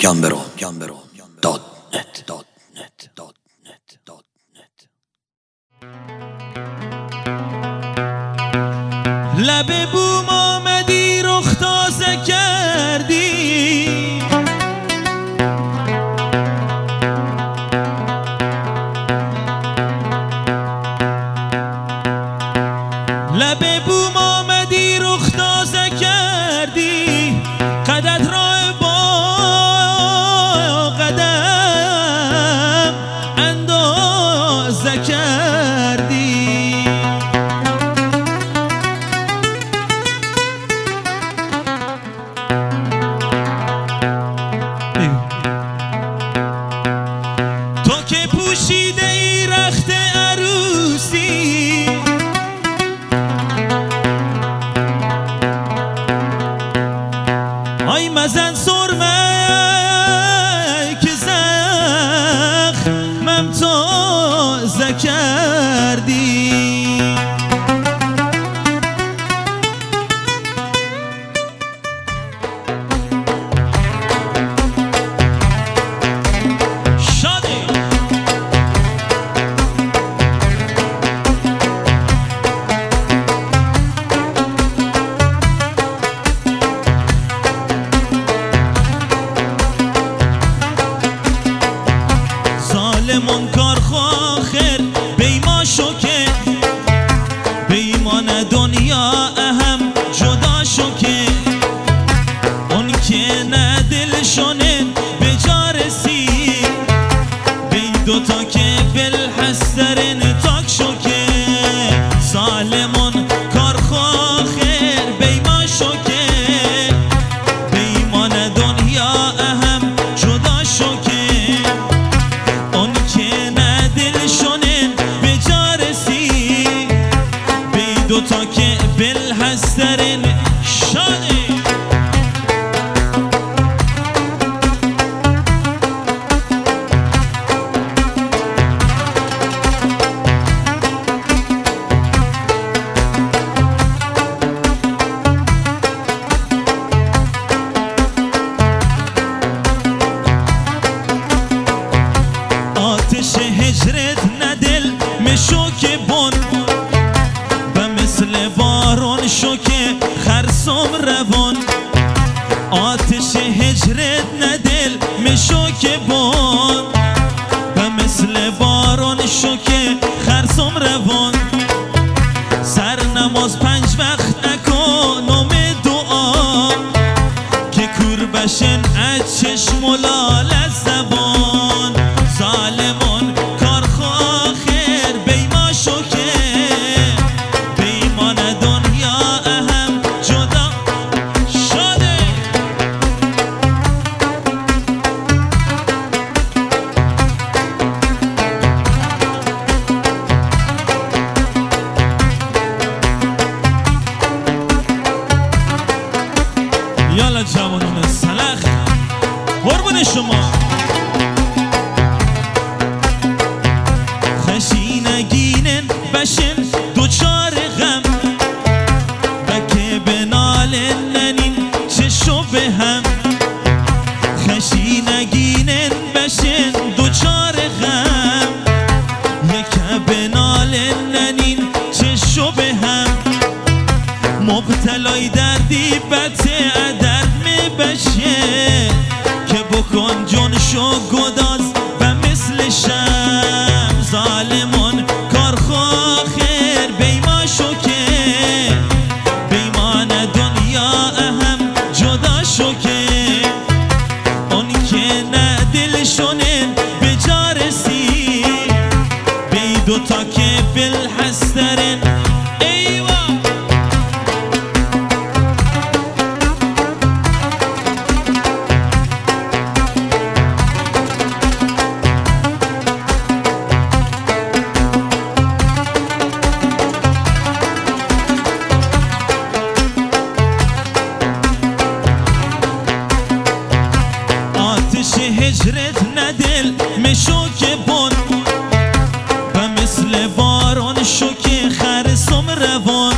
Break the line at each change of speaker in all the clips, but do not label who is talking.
لب بوم آمدی رخ تازه کردی، لب بوم آمدی رخ تازه کردی، قدت را با قدم اندازه کردی. تو که پوشیده ای رخت عروسی، آی مزن سرمه که زخمم تازه کردی. ظالمون کار خواخر بیما شو که بیمان دنیا اهم جدا شو که اون که نه دل شونه به جا رسی بی دوتا که بالحسرن تاک شو که ظالمون کار خواخر بیما شو که بیمان دنیا اهم جدا شو که دوتا که بالحسرن شانه. آتش هجرت ندل مشو که بون مثل بارون شو که خرسم روان. آتش هجرت ندل مشو که بون و مثل بارون شو که خرسم روان. سر نماز 5 وقت نکن نام دعا که کور بشن از چشم و لال از زبان. ظالمان کار خواخر بیما شو که یالا جوانان سلخ قربون شما. خشینگینن بشن دوچار غم بکه بنالن ننین چشو به هم. خشینگینن بشن دوچار غم یکه بنالن ننین چشو به هم. مبتلای دردی بته درد می بشه که بکن جونشو گداز و مثل شم. ظالمون کار خواخر بیما شو که بیمان دنیا اهم جدا شو که اون که نه دل شونه به جا رسی بی دوتا که بالحسرن. هجرت ندل مشو که بون و مثل باران شو که خرسم روان.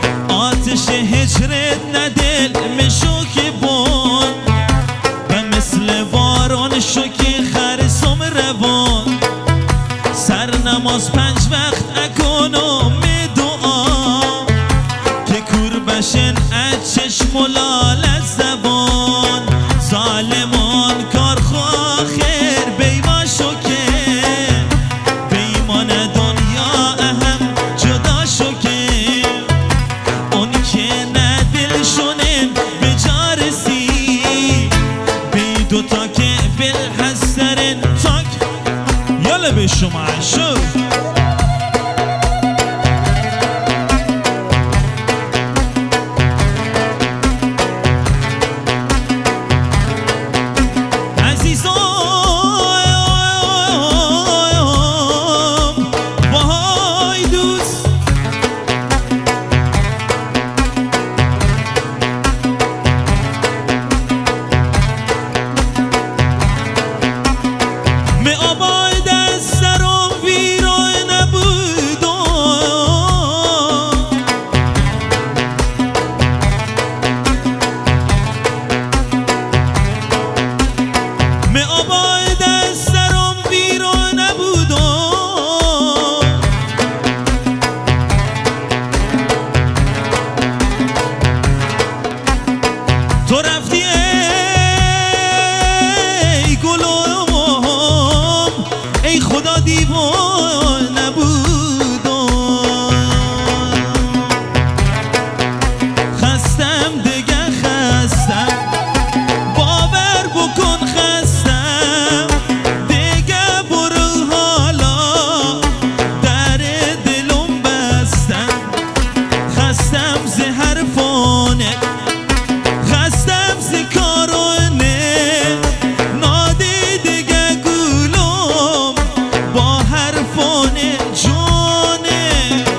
آتش هجرت ندل مشو که بون و مثل نماز 5 وقت اکنم دعا که کور بشن از چشم و لال از زبان ظالمان کار خواه خیر بیما شو که بیمان دنیا اهم جدا شو که اون که ندل شونن به جارسی بی دوتا که بالحسرن تاک یالا به شما شو تو رفتی ای گلم ای خدا دیوانه بودم خستم دیگه خستم باور بکن خستم دیگه برو حالا در دلم بستم خستم ز حرفانه خستم ز کارانه نادیدگه گولم با حرفانه جانه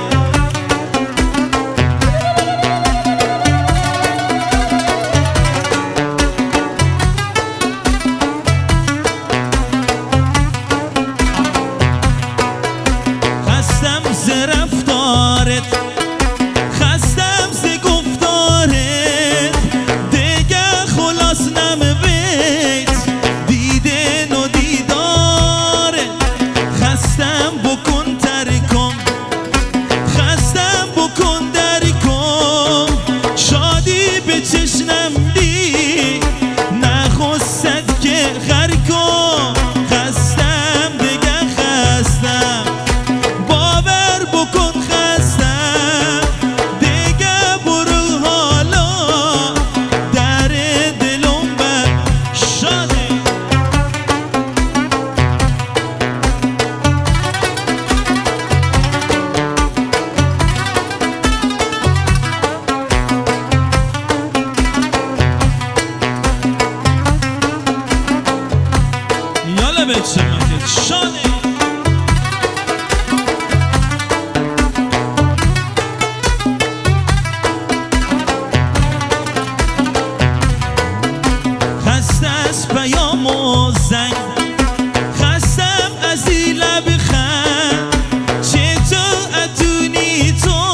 خستم ز رفتارت خستم ز گفتارت خستم بکن ترکم خستم بکن درکم شادی به چشنم دی نخواست که خرکم خستم دیگه خستم باور بکن خستم دیگه برو حالا در دلم بر شاده بچمکت شانه خسته از پیام و زنگ خستم از این لبخند چه تو اتونی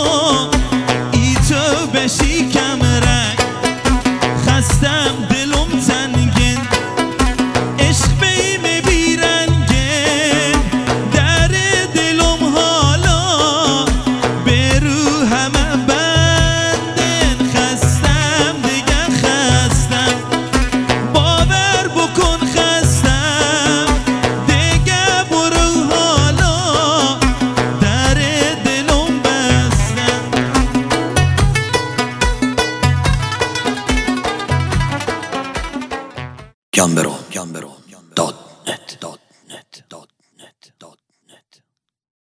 تو بشی کم رنگ خستم دلم تنگن عشق بیم بیرنگه در دلم حالا به رو همه بندن خستم دیگه خستم باور بکن خستم دیگه برو حالا در دلم بستم
Gambero.net